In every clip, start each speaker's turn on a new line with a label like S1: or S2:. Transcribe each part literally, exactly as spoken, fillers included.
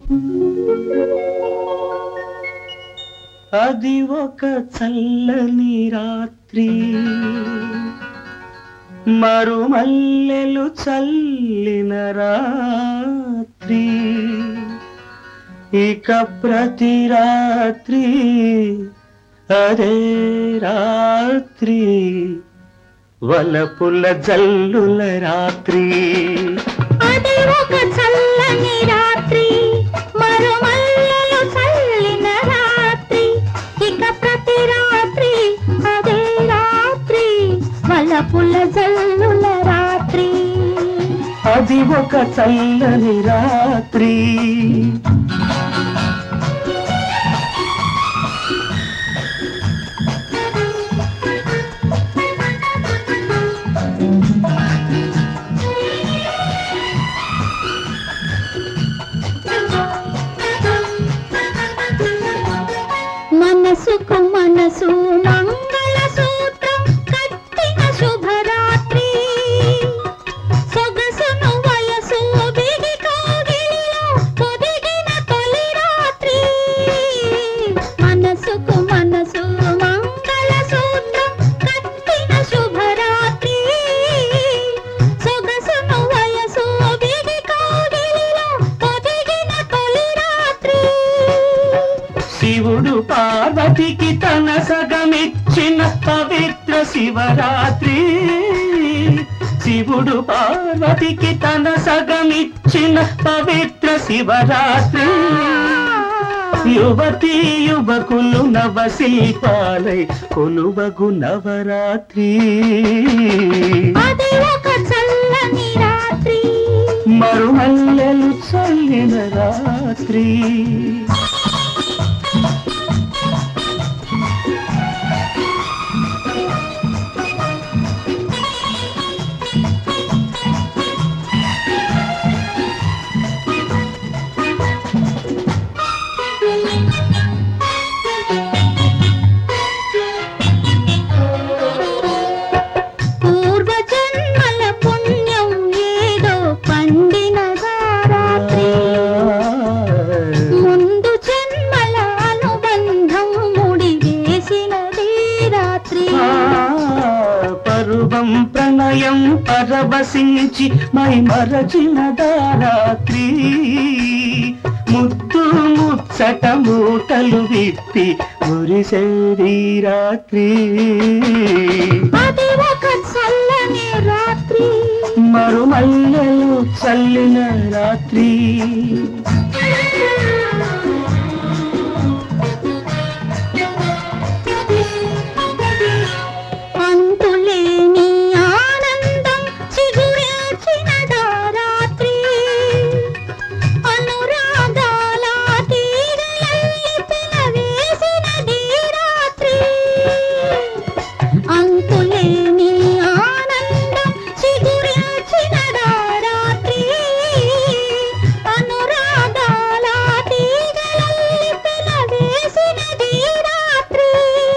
S1: అది ఒక చల్లని రాత్రి, మరుమల్లెలు చల్లిన రాత్రి, ఇక ప్రతి రాత్రి అదే రాత్రి, వలపుల జల్లుల రాత్రి.
S2: అది ఒక చల్లని రాత్రి, మరుమల్లెలు చల్లిన రాత్రి, ఇక ప్రతి రాత్రి అదే రాత్రి, వలపుల జల్లుల రాత్రి.
S1: అది ఒక చల్లని రాత్రి.
S2: మనసుకు మనసు మంగళ సూత్రం కట్టిన శుభరాత్రి, సొగసును వయసు బిగి కోగిలిలో పొదిగిన తొలి రాత్రి. మనసుకు మనసు మంగళ సూత్రం కట్టిన శుభరాత్రి, సొగసును వయసు బిగి కోగిలిలో పొదిగిన తొలి రాత్రి.
S1: శివుడు పార్వతికి తన సగమిచ్చిన పవిత్ర శివరాత్రి, శివుడు పార్వతికి తన సగమిచ్చిన పవిత్ర శివరాత్రి. యువతీ యువకులు నవశిల్పాలై కొలువగు నవరాత్రి.
S2: అది ఒక చల్లని రాత్రి,
S1: మరుమల్లెలు చల్లిన రాత్రి.
S2: పూర్వజన్మల పుణ్యం ఏదో పండినగా రాత్రి, ముందు జన్మల అనుబంధం ముడి వేసినది రాత్రి.
S1: పరువం ప్రణయం పరవశించి మై మరచినదా రాత్రి, ముద్దు ముచ్చట మూటలు విప్పి మురిసేది రాత్రి.
S2: అది ఒక చల్లని రాత్రి,
S1: మరుమల్లెలు చల్లిన రాత్రి.
S2: అంతులేని ఆనందం చిగురించినదా రాత్రి, అనురాగాల తీగలల్లి పిలవేసినది రాత్రి. అంతులేని ఆనందం చిగురించినదా రాత్రి, అనురాగాల తీగలల్లి పిలవేసినది రాత్రి.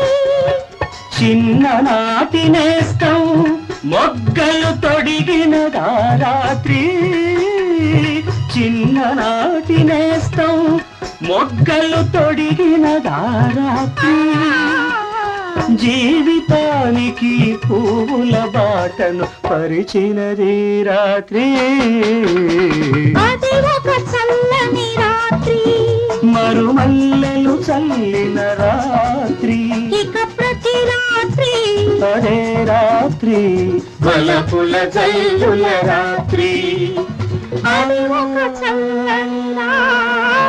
S1: చిన్ననాటి నేస్తం మొగ్గలు తొడిగినదా రాత్రి, చిన్ననాటి నేస్తం మొగ్గలు తొడిగినదా రాత్రి. జీవితానికి పువ్వుల బాటను పరిచినది రాత్రి.
S2: అది ఒక చల్లని రాత్రి,
S1: మరుమల్లెలు చల్లిన రాత్రి,
S2: ఇక ప్రతి రాత్రి
S1: అదే రాత్రి, వలపుల జల్లుల రాత్రి.
S2: అది ఒక చల్లని రాత్రి.